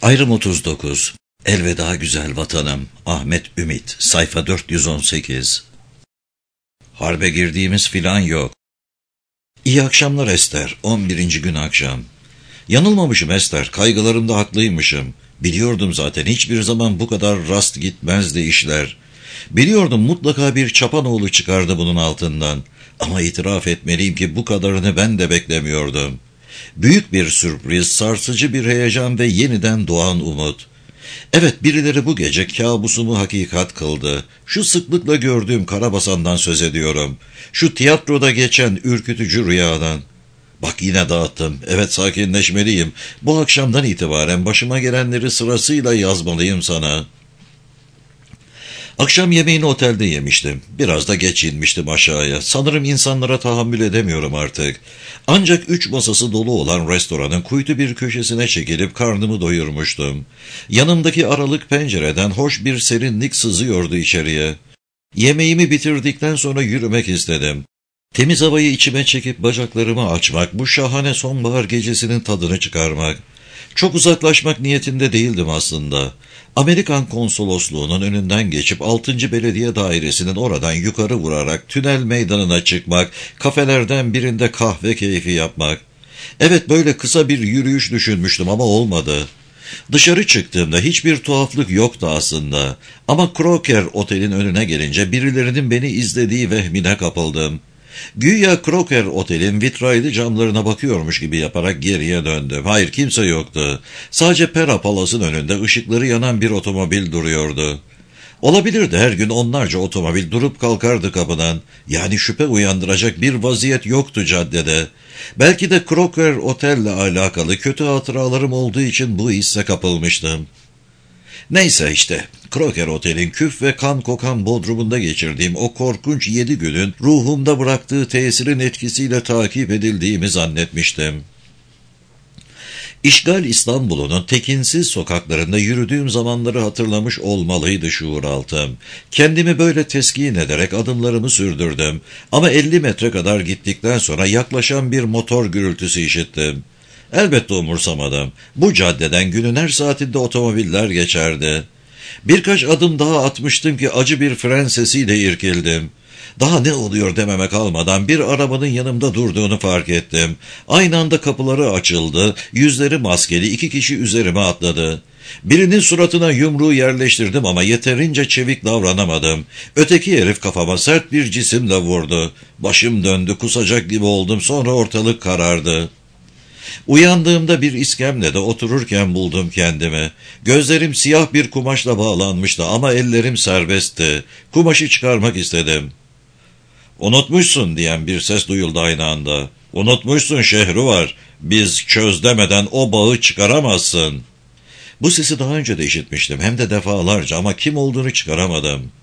Ayrım 39. Elveda güzel vatanım. Ahmet Ümit. Sayfa 418. Harbe girdiğimiz filan yok. İyi akşamlar Ester. 11. gün akşam. Yanılmamışım Ester. Kaygılarımda haklıymışım. Biliyordum zaten hiçbir zaman bu kadar rast gitmezdi işler. Biliyordum mutlaka bir çapanoğlu çıkardı bunun altından. Ama itiraf etmeliyim ki bu kadarını ben de beklemiyordum. Büyük bir sürpriz, sarsıcı bir heyecan ve yeniden doğan umut. Evet, birileri bu gece kabusumu hakikat kıldı. Şu sıklıkla gördüğüm Karabasan'dan söz ediyorum. Şu tiyatroda geçen ürkütücü rüyadan. Bak yine dağıttım. Evet, sakinleşmeliyim. Bu akşamdan itibaren başıma gelenleri sırasıyla yazmalıyım sana. Akşam yemeğini otelde yemiştim. Biraz da geç inmiştim aşağıya. Sanırım insanlara tahammül edemiyorum artık. Ancak 3 masası dolu olan restoranın kuytu bir köşesine çekilip karnımı doyurmuştum. Yanımdaki aralık pencereden hoş bir serinlik sızıyordu içeriye. Yemeğimi bitirdikten sonra yürümek istedim. Temiz havayı içime çekip bacaklarımı açmak, bu şahane sonbahar gecesinin tadını çıkarmak. Çok uzaklaşmak niyetinde değildim aslında. Amerikan konsolosluğunun önünden geçip 6. Belediye Dairesi'nin oradan yukarı vurarak tünel meydanına çıkmak, kafelerden birinde kahve keyfi yapmak. Evet, böyle kısa bir yürüyüş düşünmüştüm ama olmadı. Dışarı çıktığımda hiçbir tuhaflık yoktu aslında. Ama Croker Otel'in önüne gelince birilerinin beni izlediği vehmine kapıldım. Güya Croker Otel'in vitraylı camlarına bakıyormuş gibi yaparak geriye döndüm. Hayır, kimse yoktu. Sadece Pera Palas'ın önünde ışıkları yanan bir otomobil duruyordu. Olabilirdi, her gün onlarca otomobil durup kalkardı kapıdan. Yani şüphe uyandıracak bir vaziyet yoktu caddede. Belki de Croker Otel'le alakalı kötü hatıralarım olduğu için bu hisse kapılmıştım. Neyse işte, Croker Otel'in küf ve kan kokan bodrumunda geçirdiğim o korkunç 7 günün ruhumda bıraktığı tesirin etkisiyle takip edildiğimi zannetmiştim. İşgal İstanbul'un tekinsiz sokaklarında yürüdüğüm zamanları hatırlamış olmalıydı şuuraltım. Kendimi böyle teskin ederek adımlarımı sürdürdüm. Ama 50 metre kadar gittikten sonra yaklaşan bir motor gürültüsü işittim. Elbette umursamadım. Bu caddeden günün her saatinde otomobiller geçerdi. Birkaç adım daha atmıştım ki acı bir fren sesiyle irkildim. Daha ne oluyor dememe kalmadan bir arabanın yanımda durduğunu fark ettim. Aynı anda kapıları açıldı, yüzleri maskeli 2 kişi üzerime atladı. Birinin suratına yumruğu yerleştirdim ama yeterince çevik davranamadım. Öteki herif kafama sert bir cisimle vurdu. Başım döndü, kusacak gibi oldum, sonra ortalık karardı. Uyandığımda bir iskemlede otururken buldum kendimi. Gözlerim siyah bir kumaşla bağlanmıştı ama ellerim serbestti. Kumaşı çıkarmak istedim. "Unutmuşsun" diyen bir ses duyuldu aynı anda. "Unutmuşsun Şehruvar. Biz çöz demeden o bağı çıkaramazsın." Bu sesi daha önce de işitmiştim, hem de defalarca, ama kim olduğunu çıkaramadım.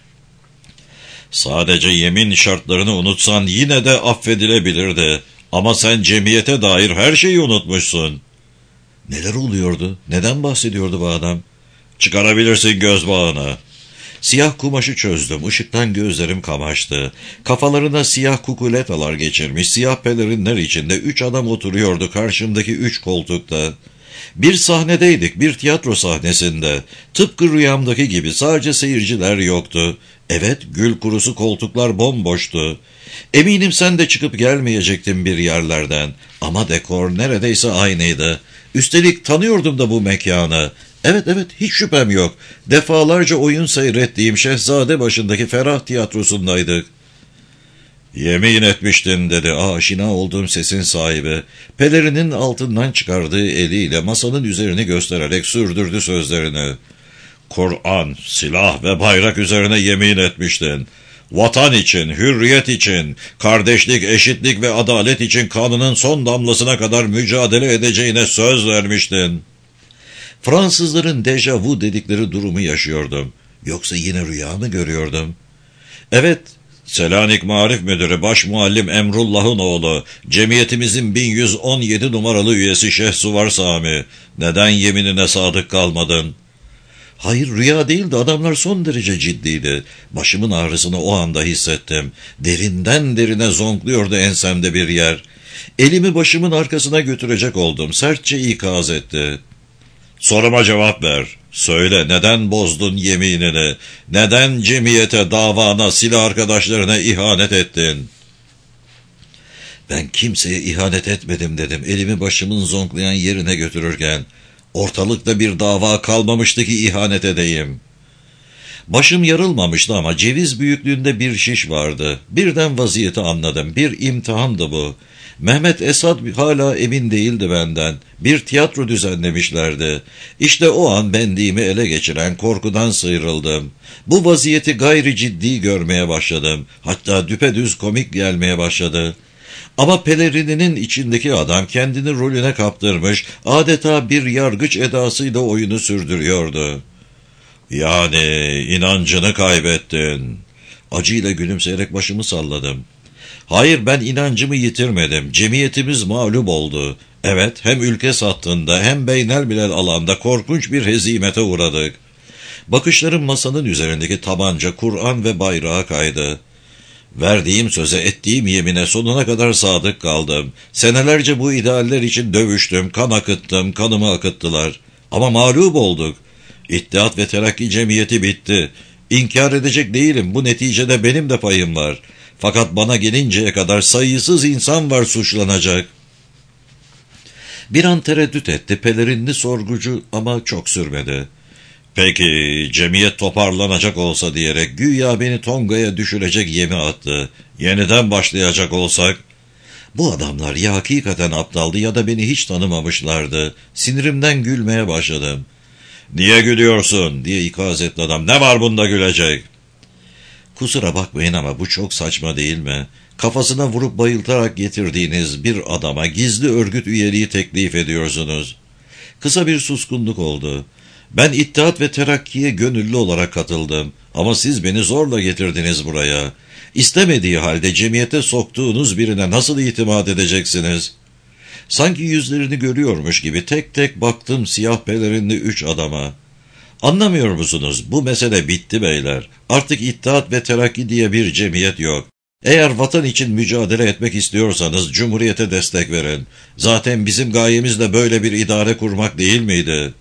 "Sadece yemin şartlarını unutsan yine de affedilebilirdi. Ama sen cemiyete dair her şeyi unutmuşsun." Neler oluyordu? Neden bahsediyordu bu adam? "Çıkarabilirsin göz bağını." Siyah kumaşı çözdüm. Işıktan gözlerim kamaştı. Kafalarına siyah kukuletalar geçirmiş, siyah pelerinler içinde 3 adam oturuyordu karşımdaki 3 koltukta. Bir sahnedeydik, bir tiyatro sahnesinde. Tıpkı rüyamdaki gibi, sadece seyirciler yoktu. Evet, gül kurusu koltuklar bomboştu. Eminim sen de çıkıp gelmeyecektin bir yerlerden. Ama dekor neredeyse aynıydı. Üstelik tanıyordum da bu mekanı. Evet, hiç şüphem yok. Defalarca oyun seyrettiğim Şehzade başındaki Ferah Tiyatrosu'ndaydık. "Yemin etmiştin" dedi aşina olduğum sesin sahibi. Pelerinin altından çıkardığı eliyle masanın üzerini göstererek sürdürdü sözlerini. "Kur'an, silah ve bayrak üzerine yemin etmiştin. Vatan için, hürriyet için, kardeşlik, eşitlik ve adalet için kanının son damlasına kadar mücadele edeceğine söz vermiştin." Fransızların dejavu dedikleri durumu yaşıyordum. Yoksa yine rüya mı görüyordum? Evet, Selanik Marif Müdürü Başmuallim Emrullah'ın oğlu, cemiyetimizin 1117 numaralı üyesi Şehsuvar Sami. Neden yeminine sadık kalmadın? Hayır, rüya değildi, adamlar son derece ciddiydi. Başımın ağrısını o anda hissettim. Derinden derine zonkluyordu ensemde bir yer. Elimi başımın arkasına götürecek oldum, sertçe ikaz etti. Soruma cevap ver. Söyle, neden bozdun yeminini? Neden cemiyete, davana, silah arkadaşlarına ihanet ettin? Ben kimseye ihanet etmedim dedim, elimi başımın zonklayan yerine götürürken. Ortalıkta bir dava kalmamıştı ki ihanet edeyim. Başım yarılmamıştı ama ceviz büyüklüğünde bir şiş vardı. Birden vaziyeti anladım. Bir imtihandı bu. Mehmet Esad hala emin değildi benden. Bir tiyatro düzenlemişlerdi. İşte o an benliğimi ele geçiren korkudan sıyrıldım. Bu vaziyeti gayri ciddi görmeye başladım. Hatta düpedüz komik gelmeye başladı. Ama pelerininin içindeki adam kendini rolüne kaptırmış, adeta bir yargıç edasıyla oyunu sürdürüyordu. Yani inancını kaybettin. Acıyla gülümseyerek başımı salladım. Hayır, ben inancımı yitirmedim. Cemiyetimiz mağlup oldu. Evet, hem ülke sattığında hem beynelmilel alanda korkunç bir hezimete uğradık. Bakışlarım masanın üzerindeki tabanca, Kur'an ve bayrağa kaydı. Verdiğim söze, ettiğim yemine sonuna kadar sadık kaldım. Senelerce bu idealler için dövüştüm, kan akıttım, kanımı akıttılar. Ama mağlup olduk. İttihat ve Terakki Cemiyeti bitti. İnkar edecek değilim, bu neticede benim de payım var. Fakat bana gelinceye kadar sayısız insan var suçlanacak. Bir an tereddüt etti, pelerinli sorgucu, ama çok sürmedi. Peki, cemiyet toparlanacak olsa diyerek güya beni Tonga'ya düşürecek yemi attı. Yeniden başlayacak olsak? Bu adamlar ya hakikaten aptaldı ya da beni hiç tanımamışlardı. Sinirimden gülmeye başladım. "Niye gülüyorsun?" diye ikaz etti adam. "Ne var bunda gülecek?" "Kusura bakmayın ama bu çok saçma değil mi? Kafasına vurup bayıltarak getirdiğiniz bir adama gizli örgüt üyeliği teklif ediyorsunuz." Kısa bir suskunluk oldu. "Ben İttihat ve Terakki'ye gönüllü olarak katıldım. Ama siz beni zorla getirdiniz buraya. İstemediği halde cemiyete soktuğunuz birine nasıl itimat edeceksiniz?" Sanki yüzlerini görüyormuş gibi tek tek baktım siyah pelerinli 3 adama. "Anlamıyor musunuz? Bu mesele bitti beyler. Artık İttihat ve Terakki diye bir cemiyet yok. Eğer vatan için mücadele etmek istiyorsanız Cumhuriyete destek verin. Zaten bizim gayemiz de böyle bir idare kurmak değil miydi?"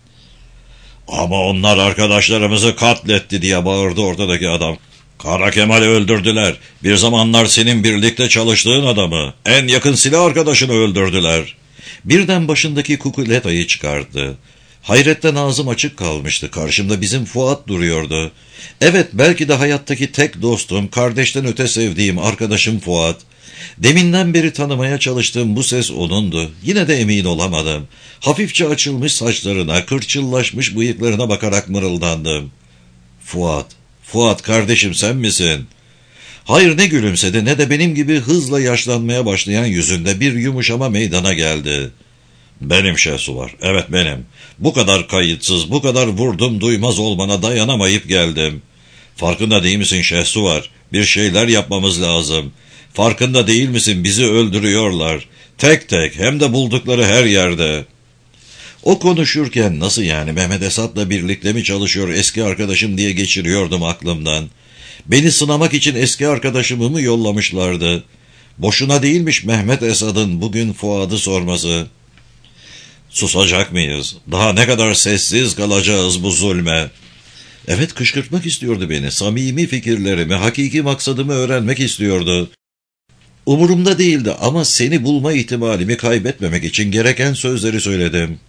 "Ama onlar arkadaşlarımızı katletti," diye bağırdı ortadaki adam. "Kara Kemal'i öldürdüler. Bir zamanlar senin birlikte çalıştığın adamı, en yakın silah arkadaşını öldürdüler." Birden başındaki kukuletayı çıkarttı. Hayretten ağzım açık kalmıştı. Karşımda bizim Fuat duruyordu. Evet, belki de hayattaki tek dostum, kardeşten öte sevdiğim arkadaşım Fuat. Deminden beri tanımaya çalıştığım bu ses onundu. Yine de emin olamadım. Hafifçe açılmış saçlarına, kırçıllaşmış bıyıklarına bakarak mırıldandım. Fuat kardeşim, sen misin?" Hayır, ne gülümsedi ne de benim gibi hızla yaşlanmaya başlayan yüzünde bir yumuşama meydana geldi. "Benim Şehsuvar, evet benim. Bu kadar kayıtsız, bu kadar vurdum duymaz olmana dayanamayıp geldim. Farkında değil misin Şehsuvar? Bir şeyler yapmamız lazım. Farkında değil misin, bizi öldürüyorlar. Tek tek, hem de buldukları her yerde." O konuşurken nasıl yani, Mehmet Esad'la birlikte mi çalışıyor eski arkadaşım diye geçiriyordum aklımdan. Beni sınamak için eski arkadaşımı mı yollamışlardı? Boşuna değilmiş Mehmet Esad'ın bugün Fuad'ı sorması. Susacak mıyız? Daha ne kadar sessiz kalacağız bu zulme? Evet, kışkırtmak istiyordu beni. Samimi fikirlerimi, hakiki maksadımı öğrenmek istiyordu. Umurumda değildi ama seni bulma ihtimalimi kaybetmemek için gereken sözleri söyledim.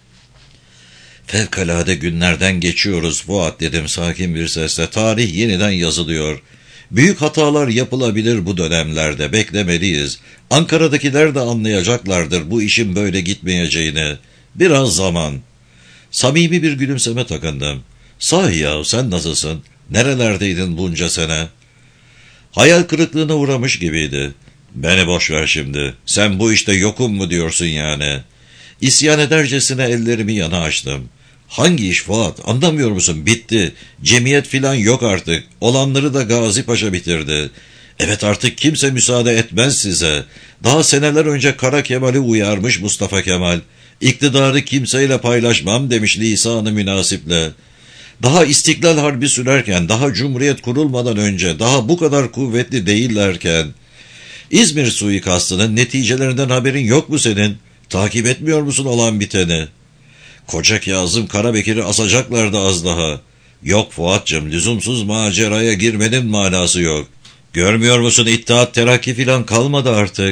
"Fevkalade günlerden geçiyoruz Fuat," dedim sakin bir sesle. "Tarih yeniden yazılıyor. Büyük hatalar yapılabilir bu dönemlerde, beklemeliyiz. Ankara'dakiler de anlayacaklardır bu işin böyle gitmeyeceğini. Biraz zaman." Samimi bir gülümseme takındım. "Sahi ya, sen nasılsın? Nerelerdeydin bunca sene?" Hayal kırıklığına uğramış gibiydi. "Beni boş ver şimdi. Sen bu işte yokum mu diyorsun yani?" İsyan edercesine ellerimi yana açtım. "Hangi iş Fuat? Anlamıyor musun? Bitti. Cemiyet filan yok artık. Olanları da Gazi Paşa bitirdi. Evet, artık kimse müsaade etmez size. Daha seneler önce Kara Kemal'i uyarmış Mustafa Kemal. İktidarı kimseyle paylaşmam demiş lisanı münasiple. Daha İstiklal Harbi sürerken, daha Cumhuriyet kurulmadan önce, daha bu kadar kuvvetli değillerken. İzmir suikastının neticelerinden haberin yok mu senin? Takip etmiyor musun olan biteni?" Koca Kazım Karabekir'i asacaklardı az daha. Yok Fuat'cığım, lüzumsuz maceraya girmenin manası yok. Görmüyor musun, İttihat Terakki filan kalmadı artık.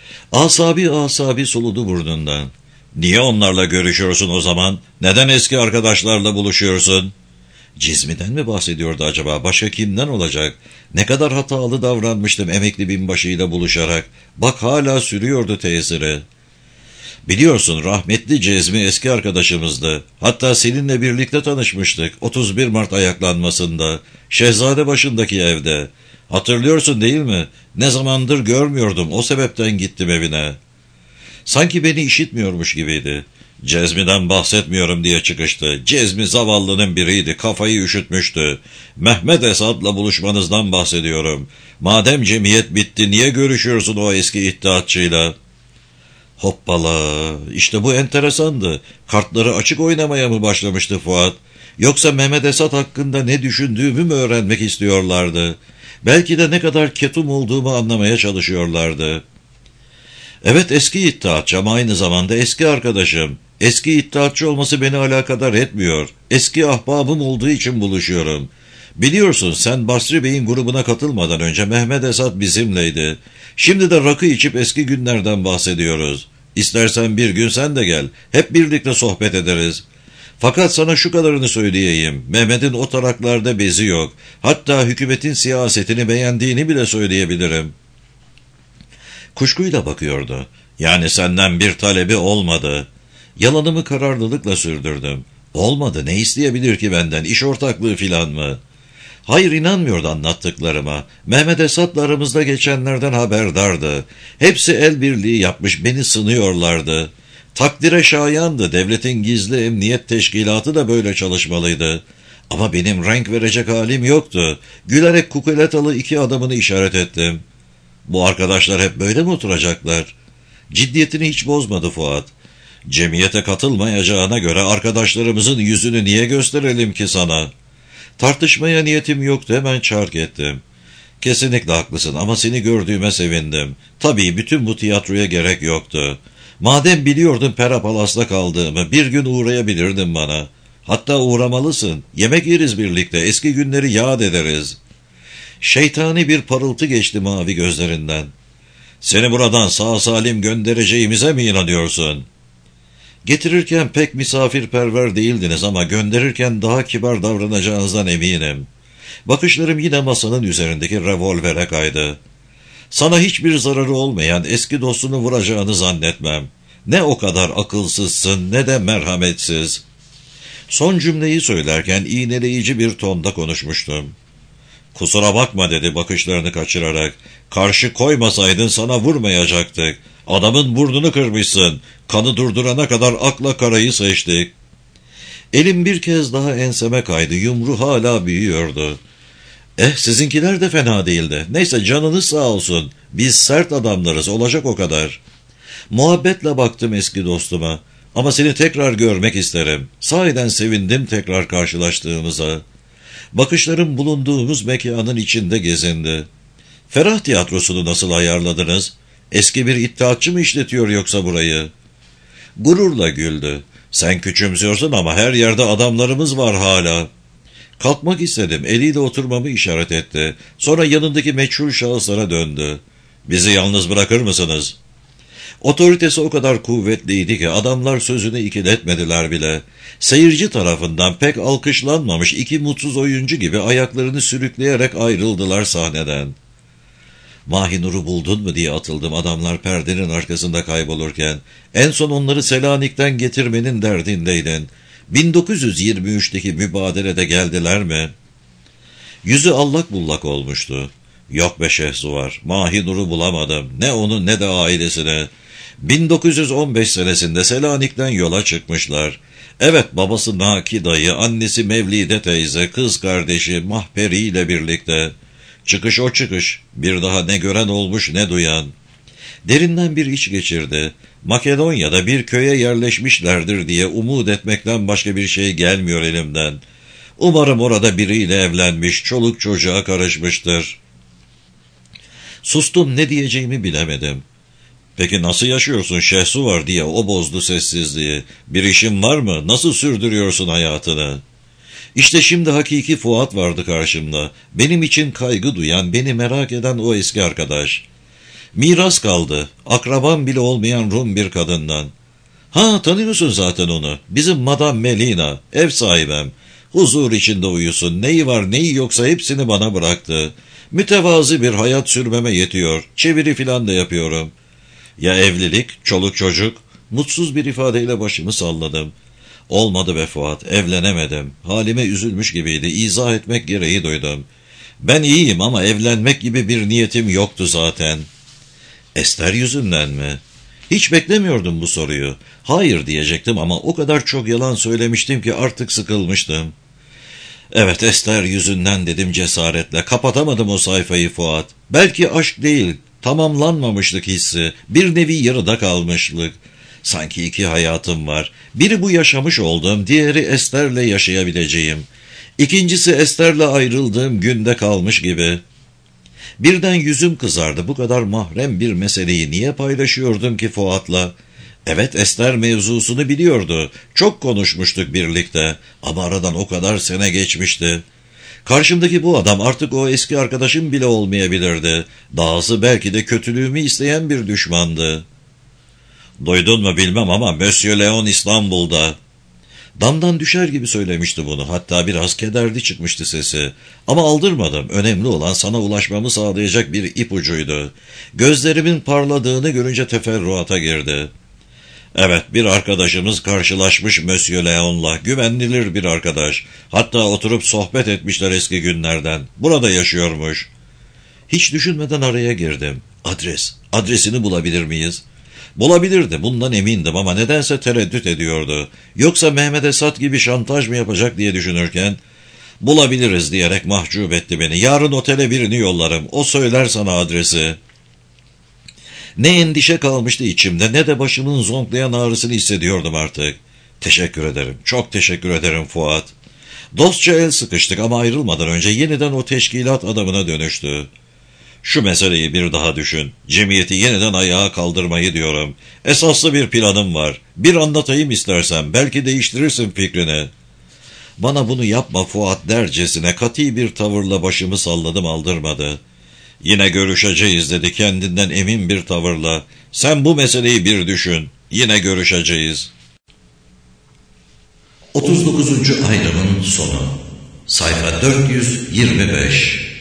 Asabi soludu burnundan. Niye onlarla görüşüyorsun o zaman? Neden eski arkadaşlarla buluşuyorsun? Cizmi'den mi bahsediyordu acaba? Başka kimden olacak? Ne kadar hatalı davranmıştım emekli binbaşıyla buluşarak. Bak hala sürüyordu tesiri. Biliyorsun, rahmetli Cezmi eski arkadaşımızdı. Hatta seninle birlikte tanışmıştık 31 Mart ayaklanmasında. Şehzadebaşı'ndaki evde. Hatırlıyorsun değil mi? Ne zamandır görmüyordum, o sebepten gittim evine. Sanki beni işitmiyormuş gibiydi. Cezmi'den bahsetmiyorum diye çıkıştı. Cezmi zavallının biriydi, kafayı üşütmüştü. Mehmet Esad'la buluşmanızdan bahsediyorum. Madem cemiyet bitti, niye görüşüyorsun o eski iddiatçıyla? Hoppala, işte bu enteresandı. Kartları açık oynamaya mı başlamıştı Fuat? Yoksa Mehmet Esad hakkında ne düşündüğümü mü öğrenmek istiyorlardı? Belki de ne kadar ketum olduğumu anlamaya çalışıyorlardı. Evet, eski iddiatçı ama aynı zamanda eski arkadaşım. Eski iddiatçı olması beni alakadar etmiyor. Eski ahbabım olduğu için buluşuyorum. Biliyorsun, sen Basri Bey'in grubuna katılmadan önce Mehmet Esad bizimleydi. Şimdi de rakı içip eski günlerden bahsediyoruz. İstersen bir gün sen de gel. Hep birlikte sohbet ederiz. Fakat sana şu kadarını söyleyeyim. Mehmet'in o taraklarda bezi yok. Hatta hükümetin siyasetini beğendiğini bile söyleyebilirim. Kuşkuyla bakıyordu. Yani senden bir talebi olmadı. Yalanımı kararlılıkla sürdürdüm. Olmadı, ne isteyebilir ki benden, iş ortaklığı filan mı? Hayır, inanmıyordu anlattıklarıma. Mehmet Esad'la aramızda geçenlerden haberdardı. Hepsi el birliği yapmış, beni sınıyorlardı. Takdire şayandı, devletin gizli emniyet teşkilatı da böyle çalışmalıydı. Ama benim renk verecek halim yoktu. Gülerek kukuletalı iki adamını işaret ettim. Bu arkadaşlar hep böyle mi oturacaklar? Ciddiyetini hiç bozmadı Fuat. Cemiyete katılmayacağına göre arkadaşlarımızın yüzünü niye gösterelim ki sana? Tartışmaya niyetim yoktu, hemen çark ettim. Kesinlikle haklısın ama seni gördüğüme sevindim. Tabii bütün bu tiyatroya gerek yoktu. Madem biliyordun Pera Palas'ta kaldığımı, bir gün uğrayabilirdin bana. Hatta uğramalısın. Yemek yeriz birlikte, eski günleri yad ederiz. Şeytani bir parıltı geçti mavi gözlerinden. Seni buradan sağ salim göndereceğimize mi inanıyorsun? Getirirken pek misafirperver değildiniz ama gönderirken daha kibar davranacağınızdan eminim. Bakışlarım yine masanın üzerindeki revolvere kaydı. Sana hiçbir zararı olmayan eski dostunu vuracağını zannetmem. Ne o kadar akılsızsın ne de merhametsiz. Son cümleyi söylerken iğneleyici bir tonda konuşmuştum. Kusura bakma dedi bakışlarını kaçırarak. Karşı koymasaydın sana vurmayacaktık. Adamın burnunu kırmışsın. Kanı durdurana kadar akla karayı seçtik. Elim bir kez daha enseme kaydı. Yumru hala büyüyordu. Sizinkiler de fena değildi. Neyse, canınız sağ olsun. Biz sert adamlarız, olacak o kadar. Muhabbetle baktım eski dostuma. Ama seni tekrar görmek isterim. Sahiden sevindim tekrar karşılaştığımıza. Bakışlarım bulunduğumuz mekanın içinde gezindi. Ferah Tiyatrosu'nu nasıl ayarladınız? Eski bir iddiatçı mı işletiyor yoksa burayı? Gururla güldü. Sen küçümsüyorsun ama her yerde adamlarımız var hala. Kalkmak istedim. Eliyle oturmamı işaret etti. Sonra yanındaki meçhul şahıslara döndü. Bizi yalnız bırakır mısınız? Otoritesi o kadar kuvvetliydi ki adamlar sözünü ikiletmediler bile. Seyirci tarafından pek alkışlanmamış iki mutsuz oyuncu gibi ayaklarını sürükleyerek ayrıldılar sahneden. Mahinur'u buldun mu diye atıldım adamlar perdenin arkasında kaybolurken. En son onları Selanik'ten getirmenin derdindeydin. 1923'teki mübadelede geldiler mi? Yüzü allak bullak olmuştu. Yok be Şehsuvar, Mahinur'u bulamadım. Ne onu ne de ailesini. 1915 senesinde Selanik'ten yola çıkmışlar. Evet, babası Naki dayı, annesi Mevlide teyze, kız kardeşi Mahperi ile birlikte. Çıkış o çıkış, bir daha ne gören olmuş ne duyan. Derinden bir iç geçirdi. Makedonya'da bir köye yerleşmişlerdir diye umut etmekten başka bir şey gelmiyor elimden. Umarım orada biriyle evlenmiş, çoluk çocuğa karışmıştır. Sustum, ne diyeceğimi bilemedim. Peki nasıl yaşıyorsun Şehsu var diye o bozdu sessizliği. Bir işin var mı? Nasıl sürdürüyorsun hayatını? İşte şimdi hakiki Fuat vardı karşımda. Benim için kaygı duyan, beni merak eden o eski arkadaş. Miras kaldı. Akrabam bile olmayan Rum bir kadından. Ha, tanıyorsun zaten onu. Bizim Madame Melina, ev sahibem. Huzur içinde uyusun. Neyi var neyi yoksa hepsini bana bıraktı. Mütevazı bir hayat sürmeme yetiyor. Çeviri filan da yapıyorum. Ya evlilik, çoluk çocuk? Mutsuz bir ifadeyle başımı salladım. Olmadı be Fuat, evlenemedim. Halime üzülmüş gibiydi. İzah etmek gereği duydum. Ben iyiyim ama evlenmek gibi bir niyetim yoktu zaten. Ester yüzünden mi? Hiç beklemiyordum bu soruyu. Hayır diyecektim ama o kadar çok yalan söylemiştim ki artık sıkılmıştım. Evet, Ester yüzünden dedim cesaretle. Kapatamadım o sayfayı Fuat. Belki aşk değil, tamamlanmamışlık hissi, bir nevi yarıda kalmışlık. Sanki iki hayatım var. Biri bu yaşamış olduğum, diğeri Ester'le yaşayabileceğim. İkincisi Ester'le ayrıldığım günde kalmış gibi. Birden yüzüm kızardı. Bu kadar mahrem bir meseleyi niye paylaşıyordum ki Fuat'la? Evet, Ester mevzusunu biliyordu. Çok konuşmuştuk birlikte. Ama aradan o kadar sene geçmişti. Karşımdaki bu adam artık o eski arkadaşım bile olmayabilirdi. Dahası belki de kötülüğümü isteyen bir düşmandı. Duydun mu bilmem ama Monsieur Leon İstanbul'da. Damdan düşer gibi söylemişti bunu. Hatta biraz kederli çıkmıştı sesi. Ama aldırmadım. Önemli olan sana ulaşmamı sağlayacak bir ipucuydu. Gözlerimin parladığını görünce teferruata girdi. Evet, bir arkadaşımız karşılaşmış Monsieur Leon'la. Güvenilir bir arkadaş. Hatta oturup sohbet etmişler eski günlerden. Burada yaşıyormuş. Hiç düşünmeden araya girdim. Adresini bulabilir miyiz? Bulabilirdi, bundan emindim ama nedense tereddüt ediyordu. Yoksa Mehmet Esat gibi şantaj mı yapacak diye düşünürken, bulabiliriz diyerek mahcup etti beni. Yarın otele birini yollarım, o söyler sana adresi. Ne endişe kalmıştı içimde, ne de başımın zonklayan ağrısını hissediyordum artık. Teşekkür ederim, çok teşekkür ederim Fuat. Dostça el sıkıştık ama ayrılmadan önce yeniden o teşkilat adamına dönüştü. Şu meseleyi bir daha düşün. Cemiyeti yeniden ayağa kaldırmayı diyorum. Esaslı bir planım var. Bir anlatayım istersen. Belki değiştirirsin fikrini. Bana bunu yapma Fuat dercesine kati bir tavırla başımı salladım, aldırmadı. Yine görüşeceğiz dedi kendinden emin bir tavırla. Sen bu meseleyi bir düşün. Yine görüşeceğiz. 39. ayrımın sonu. Sayfa 425.